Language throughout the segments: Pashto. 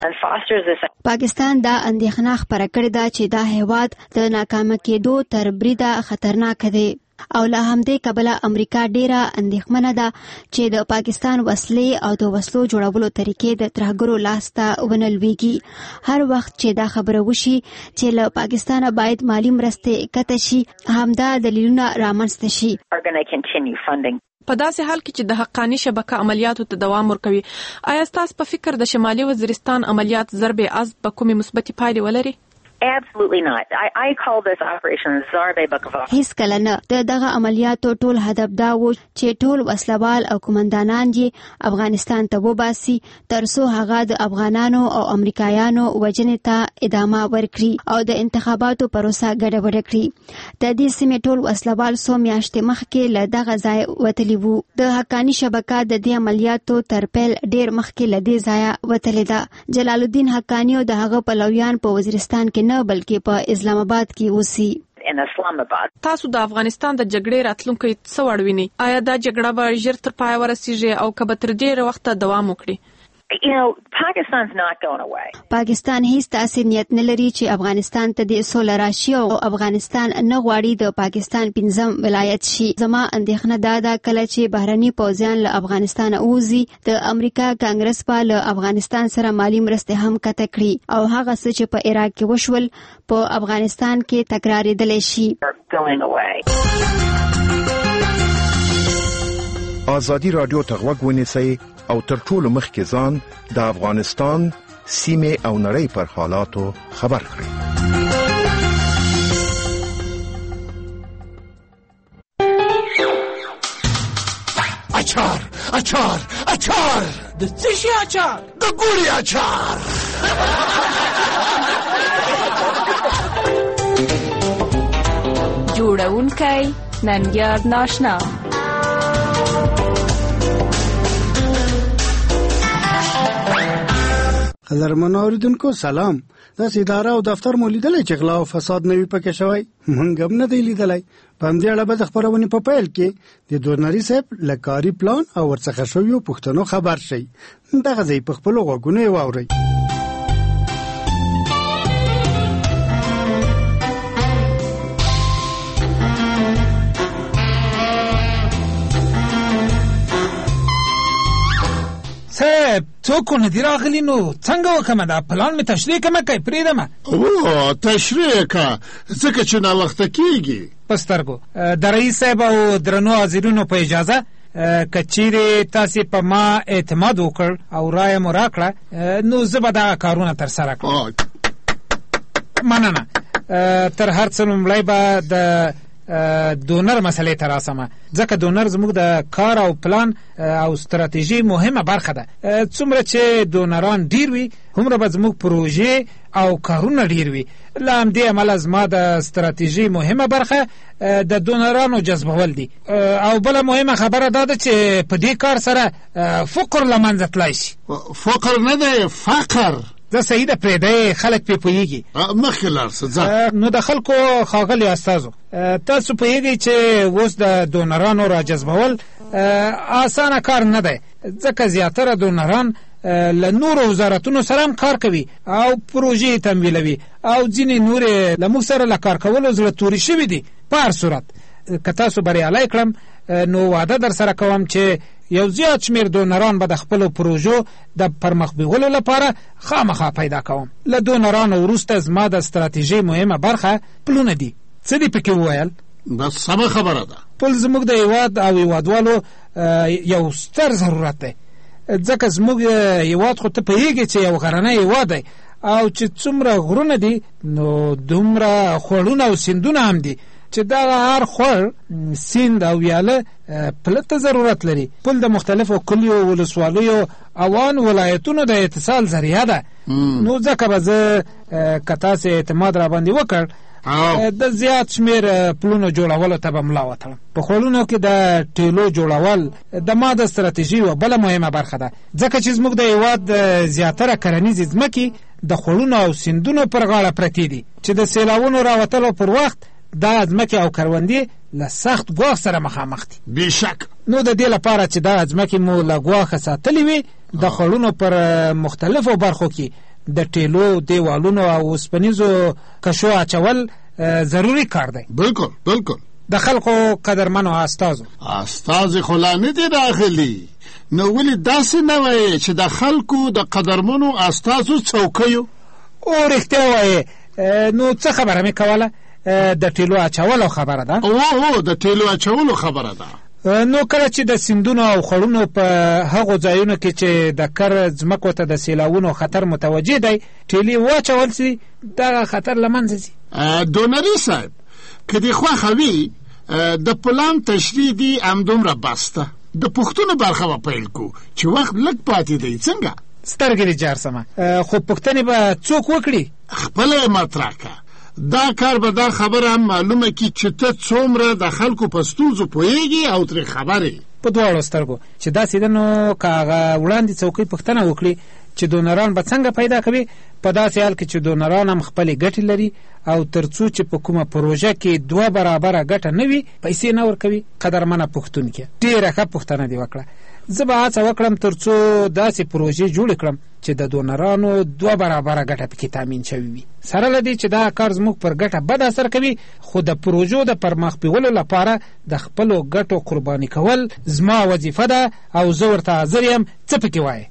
پاکستان دا اندېښنه خپره کړې ده چې دا هیواد د ناکامه کېدو تر بریده خطرناک دی او له همدې کبله امریکا ډیره اندېښمنه ده چې د پاکستان وسلې او د وسلو جوړولو طریقې د ترهګرو لاس ته ونه لویږي. هر وخت چې دا خبره وشي چې له پاکستانه باید مالی مرستې کته شي، همدا دلیلونه رامنځته شي. په داسې حال کې چې د حقانی شبکه عملیاتو ته دوام ورکوي، آیا ستاسو په فکر د شمالي وزیرستان عملیات ضرب عزب په کومې مثبتې پایلې ولري؟ Absolutely not. I call this operation Zarbe Bakava. هیڅ کله نه. دغه عملیاتو ټول هدف دا و چې ټول وسلوال او کمانډانان یې افغانستان ته وباسي ترڅو هغه د افغانانو او امریکایانو وجنې ته ادامه ورکړي او د انتخاباتو پروسه ګډوډه کړي. د دې سیمې ټول وسلوال څو میاشتې مخکې له دغه ځای وتلي وو. د حقانی شبکه د دې عملیاتو تر پیل ډیر مخکې له دې ځایه وتلې ده. جلال الدین حقانی او د هغه پلویان په وزیرستان کې نه بلکې په اسلام آباد کې اوسي. تاسو د افغانستان د جګړې راتلونکي څه وړویني؟ آیا دا جګړه به ژر تر پای ورسیږي او که به تر ډېره وخته دوام وکړي؟ Pakistan's not going away. پاکستان هیڅ تاسې نیت نه لري چې افغانستان ته د سوله راشي او افغانستان نه غواړي د پاکستان 5م ولایت شي. زما اندېښنه دا ده کله چې بهرني پوځیان له افغانستان اوځي، د امریکا کانګرس په له افغانستان سره مالی مرستې هم کته کړي او هغه څه چې په عراق کې وشول په افغانستان کې تکرارېدلی شي. آزادی رادیو ته غوږ ونیسئ او تر ټولو مخکې ځان د افغانستان سیمې او نړۍ پر حالاتو خبر کړئ. اچار اچار اچار د څه شي اچار؟ د ګوري اچار. جوړونکی ننګیار ناشنا. قدرمن اوریدونکو سلام. داسې اداره او دفتر مو لیدلی چې غلا او فساد نه وي پکې شوی؟ موږ هم نه دی لیدلی. په همدې اړه به د خپرونې په پیل کې د دورنري صاحب له کاري پلان او ورڅخه شویو پوښتنو خبر شئ. دغه ځای په خپلو غوږونو یې واورئ. صاحب څوک نه دی راغلی، نو څنګه وکړم؟ دا پلان مې تشریح کړم که یې پرېږدم؟ تشریح که ځکه چې ناوخته کېږي. په سترګو د رئیس صاحب او درنو حاضرینو په اجازه، که چیرې تاسې په ما اعتماد وکړ او رایه مو راکړه، نو زه به دغه کارونه ترسره کړم. مننه. تر هر څه لومړی به د دونر مسئلې ته راسمه، ځکه دونر زموږ د کار او پلان او ستراتیژي مهمه برخه ده. څومره چې دونران ډیر وي هومره به زموږ پروژې او کارونه ډیر وي. له همدې امله زما د ستراتیژي مهمه برخه د دونرانو جذبول دي. او بله مهمه خبره دا ده چې په دې کار سره فقر له منځه تللی شي. فقر نه دی، فقر. زه صحیح ده، پرېږدی خلک پرې پوهېږي. مخکې لاړ شه. نو د خلکو ښاغلي استازو، تاسو پوهېږئ چې اوس د دونرانو را جذبول اسانه کار نه دی، ځکه زیاتره دونران له نورو وزارتونو سره هم کار کوي او پروژې تمویلوي او ځینې نورې له موږ سره له کار کولو زړه توري شوي دي. په هر صورت که تاسو بریالی کړم، نو وعده در سره کوم چې یو زیات شمیر دونران به د خپلو پروژو د پرمخ بیولو لپاره خامخا پیدا کوم. له دونرانو وروسته زما د ستراتیژۍ مهمه برخه پلونه دي. څه دې پکې وویل؟ بس سمه خبره ده. پل زموږ د هیواد او هیوادوالو یو ستر ضرورت دی، ځکه زموږ هیواد خو ته پوهېږې چې یو غرنی هیواد دی او چې څومره غرونه دي نو دومره خوړونه او سیندونه هم دي چې دغه هر خوړ، سیند او ویاله پل ته ضرورت لري. پل د مختلفو کلیو، ولسوالیو او ان ولایتونو د اتصال ذریعه ده. نو ځکه به زه که تاسې اعتماد را باندې وکړ، د زیات شمیر پلونو جوړولو ته به ملا وتړم. په خوړونو کې د ټیلو جوړول د ما د ستراتیژۍ یوه بله مهمه برخه ده، ځکه چې زموږ د هیواد زیاتره کرنیزې ځمکې د خوړونو او سیندونو پر غاړه پرتې دي چې د سیلاونو راوتلو پر وخت دا ځمکې او کروندې له سخت ګواښ سره مخامخ دي. بېشک. نو د دې لپاره چې دا ځمکې مو له ګواښه ساتلې وي، د خوړونو پر مختلفو برخو کې د ټیلو دیوالونو او اوسپنیزو کشو اچول ضروري کار دی. بالکل د خلکو قدرمنو استازو خو لا نه دي راغلي، نو ولې داسې نه وایې چې د خلکو د قدرمنو استازو څوکیو؟ او رښتیا وایې. نو څه خبره مې کوله؟ د ټیلو اچولو خبره ده. او د ټیلو اچولو خبره ده. نو کله چې د سیندونو او خړونو په هغو ځایونو کې چې د کر ځمکو ته د سیلاوونو خطر متوجه دی ټیلې واچول سي، دغه خطر له منځه ځي. دونري صاحب که دې خوښه وي د پلان تشریح دي همدومره بسته. د پوښتنو برخه به پیل کو چې وخت لږ پاتې دی. څنګه سترګې دې جار سمه، خو پوښتنې به څوک وکړي؟ خپله یې مطرح که. دا کار به دا خبره هم معلومه کی چې ته څومره د خلکو په ستونزو پوهېږي او ترې خبرې په دواړو سترګو. چې داسې ده نو که هغه وړاندې څوکۍ پوښتنه وکړي چې دونران به څنګه پیدا کوي، په داسې حال کې چې دونران هم خپلې ګټې لري او تر څو چې په کومه پروژه کې 2 برابره ګټه نه وي پیسې نه ورکوي. قدرمنه پوښتونکې ډېره ښه پوښتنه دې وکړه. زه به هڅه وکړم تر څو داسې پروژې جوړې کړم چې د دونرانو 2 برابره ګټه پکې تامین شوي وي. سره له دې چې دا کار زموږ پر ګټه بد اثر کوي، خو د پروژو د پرمخ بیولو لپاره د خپلو ګټو قرباني کول زما وظیفه ده او زه ورته حاضر یم. څه پکې وایې؟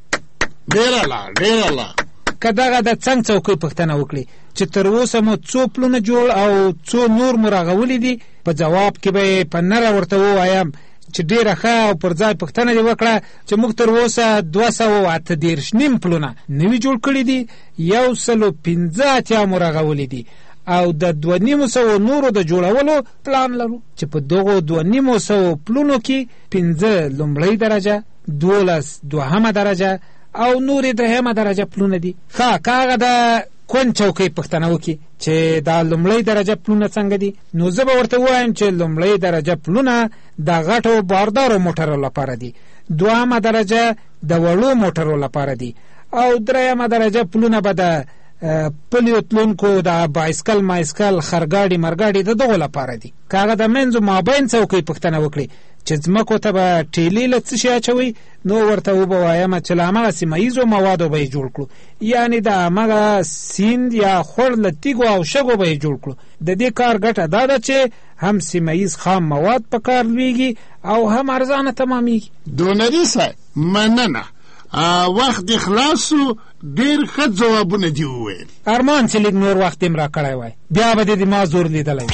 ډېره لا که دغه د څنګ څوکۍ پوښتنه وکړي چې تر اوسه مو څو پلونه جوړ او څو نور مو رغولي دي، په جواب کې به په نره ورته ووایم چې ډېره ښه او پر ځای پوښتنه دې وکړه چې موږ تر اوسه 238 پلونه نوي جوړ کړي دي، 115 مو رغولي دي او د 2,500 نورو د جوړولو پلان لرو چې په دغو 2,500 پلونو کې 15 لومړۍ درجه، 12 دوهمه درجه او نورې درېیمه درجه پلونه دي. ښه که هغه د کون چوکۍ پوښتنه وکړي چې دا لومړۍ درجه پلونه څنګه دي، نو زه به ورته ووایم چې لومړۍ درجه پلونه د غټو باردارو موټرو لپاره دي، دوهمه درجه د وړو موټرو لپاره دي او درېیمه درجه پلونه به د پلیو تلونکو د بایسکل مایسکل خرګاډي مرګاډي د دغو لپاره دي. که هغه د منځو مابین څوکۍ پوښتنه وکړي چې ځمکو ته به ټیلې له څه شي اچوي، نو ورته وبه وایم چې له همغه سیمه ییزو موادو به یې جوړ کړو، یعنې د همغه سیند یا خور له تیږو او شګو به یې جوړ کړو. د دې کار ګټه دا ده چې هم سیمه ییز خام مواد په کار لویږي او هم ارزانه تمامیږي. دونري صاحب مننه، وخت دې خلاصو، ډېر ښه ځوابونه دې وویل. ارمان چې لږ نور وخت یې را کړی وای بیا به دې ما زور لیدلی.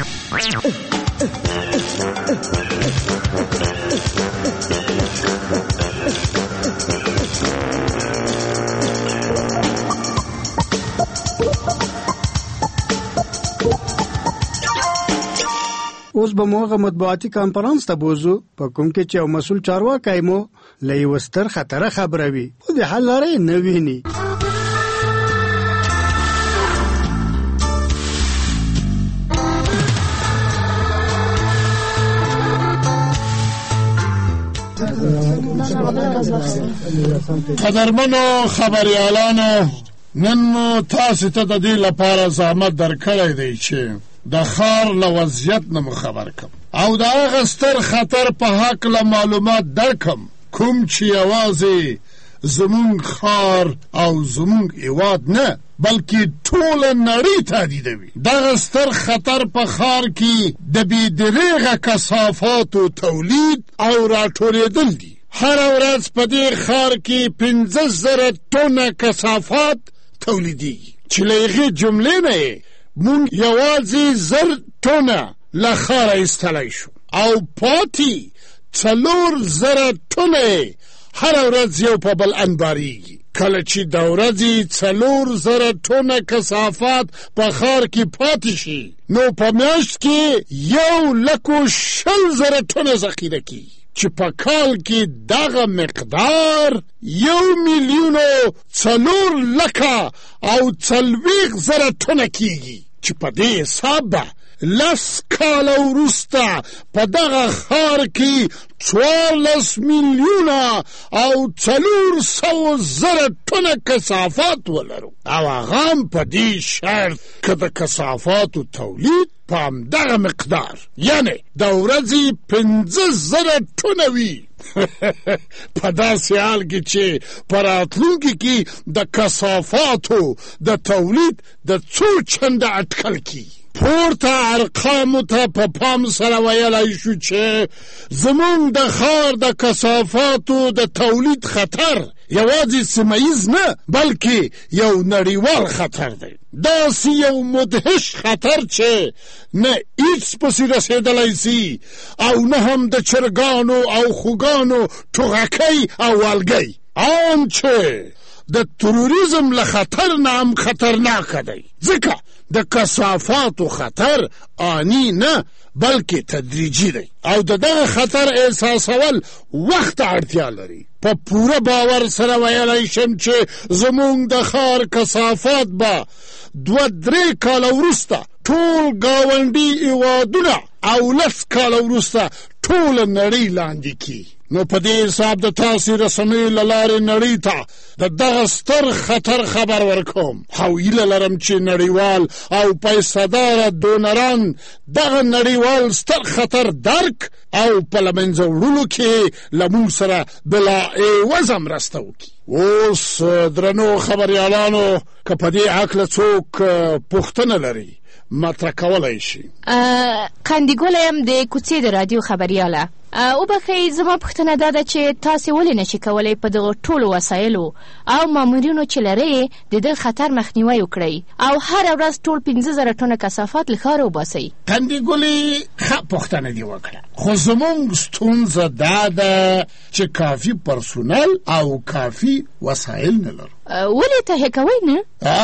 اوس به مو هغه مطبوعاتي کانفرنس ته بوزو په کوم کې چې یو مسؤل چارواکی مو له یو ستر خطره خبروي خو د حل لارې نه ویني. قدرمنو خبریالانو، نن مو تاسو ته د دې لپاره زحمت درکړی دی چې د ښار له وضعیت نه مو خبر کړم او د هغه ستر خطر په هکله معلومات درکړم کوم چې یوازې زمونږ ښار او زمونږ هېواد نه بلکې ټوله نړۍ تهدیدوي. دغه ستر خطر په ښار کې د بېدریغه کثافاتو تولید او راټولېدل دي. هره ورځ په دې ښار کې 15,000 ټنه کثافات تولیدېږي چې له هغې جملې نه یې مونږ یوازې 1,000 ټنه له ښاره ایستلی شو او پاتې 4,000 ټنه هره ورځ یو په بل انبارېږي. کله چې د ورځې 4,000 ټنه کثافات په ښار کې پاتې شي نو په میاشت کې 1,20,000 ټنه ذخیره کېږي چې په کال کې دغه مقدار 1,04,000 ټنه کېږي چې په دې حساب به 10 کاله وروسته په دغه ښار کې 14,400,000 ټنه کثافات ولرو او هغه هم په دې شرط که د کثافاتو تولید په همدغه مقدار یعنې د ورځې 15,000 ټنه وي په داسې حال کې چې په راتلونکي کې د کثافاتو د تولید د څو چنده اټکل کیږي. پورته ارقامو ته په پام سره ویلی شو چې زموږ د ښار د کثافاتو د تولید خطر یوازې سیمه‌ییز نه بلکې یو نړیوال خطر دی. داسې یو مدهش خطر چې نه هیڅ پسې رسېدلی سي او نه هم د چرګانو او خوګانو ټوغکۍ او والګۍ، آن چې د تروریزم له خطر نه هم خطرناکه دی. ځکه د کثافاتو خطر آنی نه بلکې تدریجي دی او د دغه خطر احساسول وخت اړتیا لري. په پوره باور سره ویلی شم چې زموږ د ښار کثافات به 2-3 کاله وروسته ټول ګاونډي هېوادونه او 10 کاله وروسته ټوله نړۍ لاندې کی. نو په دې حساب د تاسې رسنیو له لارې نړۍ ته د دغه ستر خطر خبر ورکوم او هیله لرم چې نړیوال او پیسه‌داره دونران دغه نړیوال ستر خطر درک او په له منځه وړلو کې له موږ سره بلا عوضه مرسته وکړي. اوس درنو خبریالانو که په دې هکله څوک پوښتنه لري مطرح کولی شي. قندیګله یم د کوڅې د رادیو خبریاله. وبخئ، زما پوښتنه دا ده چې تاسې ولې نشئ کولی په دغو ټولو وسایلو او مامورینو چې لرئ د دغه خطر مخنیوی وکړئ او هره ورځ ټول 15,000 ټنه کثافات له ښاره وباسئ؟ قندیګلې ښه پوښتنه دې وکړه، خو زموږ ستونزه دا ده چې کافي پرسونل او کافي وسایل نه لرو. ولې تهیه کوئ نه؟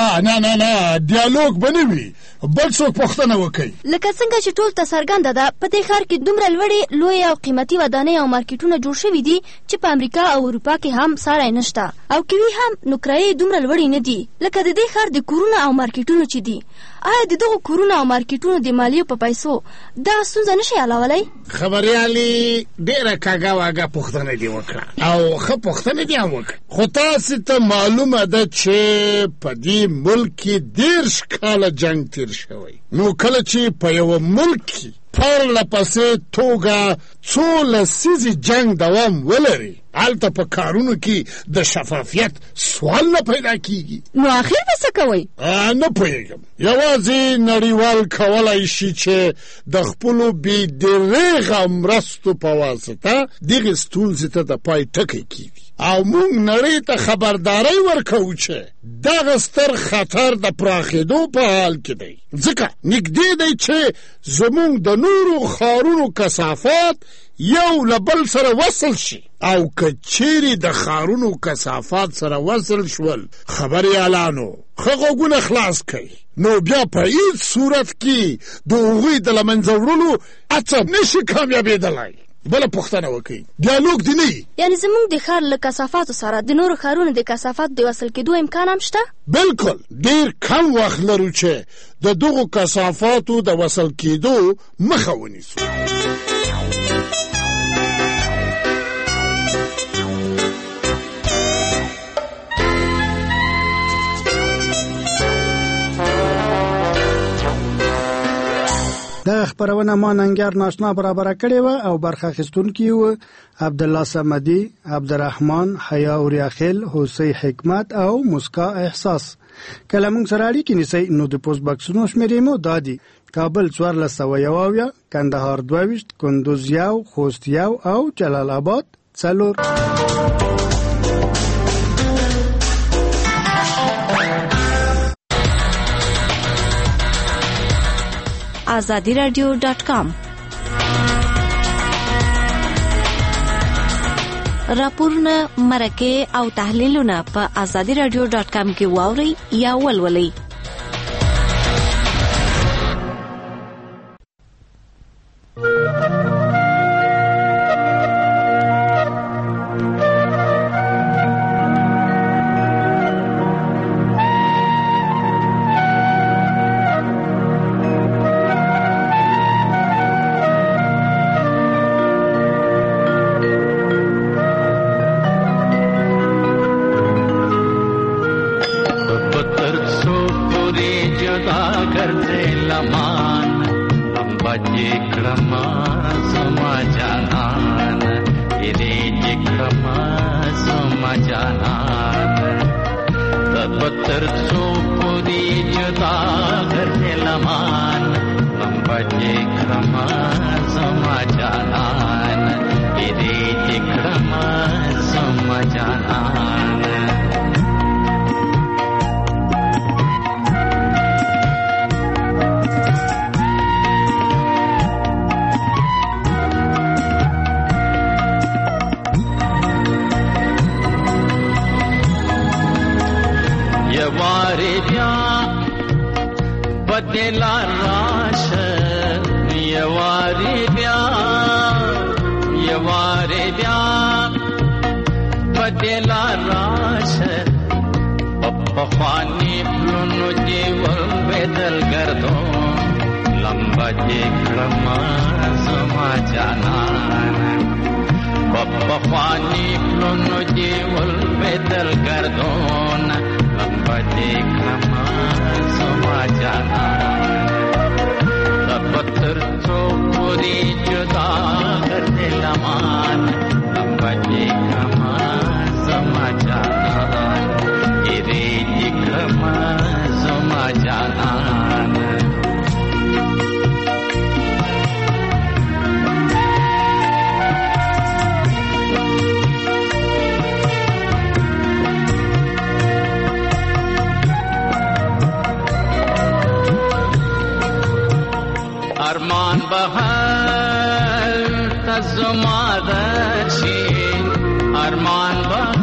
نه دیالوګ به نه وي، بل څوک پوښتنه وکړي. لکه څنګه چې ټول ته څرګنده ده په دې ښار کې دومره لوړې لوی او قیمتي ودانۍ او مارکیټونه جوړ شوي دي چې په امریکا او اروپا کې هم ساری نشته، او که وي هم نو کرایې دومره لوړې نه دي لکه د دې ښار د کورونه او مارکیټونو چې دي. آیا د دغو کورونه او مارکیټونو د مالیې په پیسو دا ستونزه نشي حلولی؟ خبریالې ډېره کږه واږه پوښتنه دې وکړه او ښه پوښتنه دې هم وکړه، خو تاسې ته معلومه ده چې په دې ملک کې 30 کاله جنګ تیر شوی. نو کله چې په یوه ملک کې پرله پسې توګه څو لسیزې جنګ دوام ولري هلته په کارونو کې د شفافیت سوال نه پیدا کیږي. نو آخر به څه کوئ؟ نه پوهېږم، یوازې نړیوال کولی شي چې د خپلو بې دریغه مرستو په واسطه دغې ستونزې ته د پای ټکی کیږي او موږ نړۍ ته خبرداری ورکوو چې دغه ستر خطر د پراخېدو په حال کې دی. ځکه نږدې دی چې زموږ د نورو ښارونو کثافات یو له بل سره وصل شي او که چیرې د ښارونو کثافات سره وصل شول، خبریالانو ښه غوږونه خلاص کړئ، نو بیا په هیڅ صورت کې د هغوی د له منځه وړلو هڅه نشي کامیابېدلی. بله پوښتنه وکړئ، دیالوګ دې نه وي؟ یعنې زموږ د ښار له کثافاتو سره د نورو ښارونو د کثافاتو د وصل کېدو امکان هم شته؟ بلکل، ډېر کم وخت لرو چې د دغو کثافاتو د وصل کېدو مخه ونیسو. دا خبرونه ما ننګر ناشنا برابر کړې و او برخه اخیستونکي و عبدالله صمدي، عبدالرحمن، حیا اوریاخیل، حسین حکمت او مسکا احساس. کله موږ سره اړیکې نیسئ نو د پوسټ باکسونو شمیرې مو دا دي: کابل 1401، کندهار 22، کندوز 1، خوست 1 او جلال آباد 4. azadiradio.com راپورونه، مرکه او تحلیلونه په azadiradio.com کې واورئ یا ولولئ. بتر څو پوری جدا غرته لمان لمبچې کرما زما جانان دې کرما زما جانان یوارې بیا بدلا راشه یوارې بیا بدلا راشه پخوانی پلونو دې وربدل ګرځو لمبا دې کړم زما جانان پخوانی پلونو دې وربدل ګرځو لمبا دې کړم زما جانان پتر څو پوری جدا غرته لمان لمبا دې کړم زما جانان دې کړم زما جانان ارمان بهر تزما درشي ارمان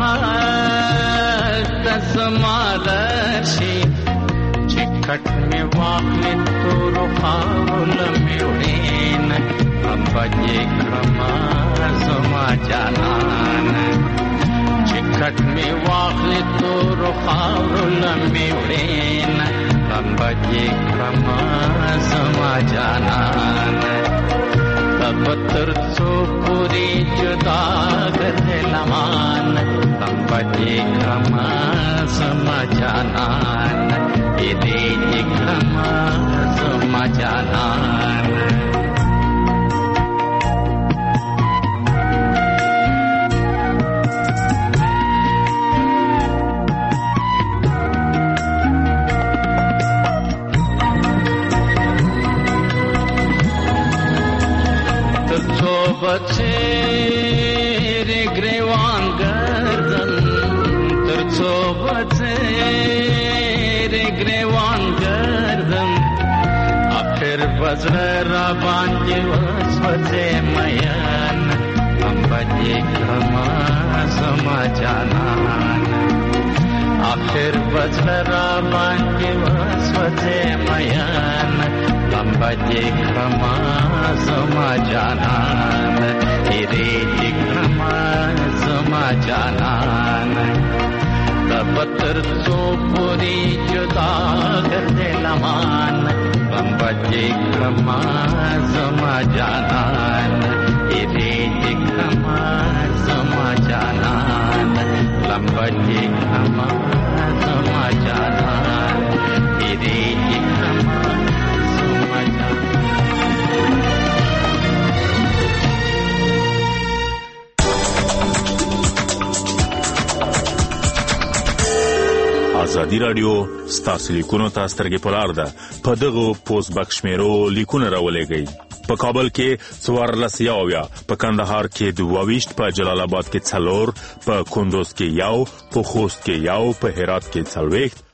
بهر تزما درشي چکټ می واخلې تور خاول می وړین امبجې کرما زما جانان چکټ می واخلې تور خاول می وړین امبجې کرما زما جانان تبتر څو پوری جدا غرته لمان امبجې کرما زما جانان دې کرما زما جانان بچه ری گریوان گردن ترڅو بچه ری گریوان گردن اخر بزر را باندې وسوځه میان امبجې کرما زما جانان اخر بزر را باندې وسوځه میان لمبجې کرما زما جانان دې کرما زما جانان تبتر څو پوری جدا غرته لمان لمبجې کرما زما جانان دې کرما زما جانان لمبجې کرما زما جانان دې کرما زما جانان ازادي رادیو ستاسو لیکونو ته سترګې پلار ده په دغه پوسټ بکس شمیرو لیکونه راولېږئ په کابل کې 14 په کندهار کې 22 په جلال آباد کې 4 په کندوز کې 1 په خوست کې 1 په هرات کې 40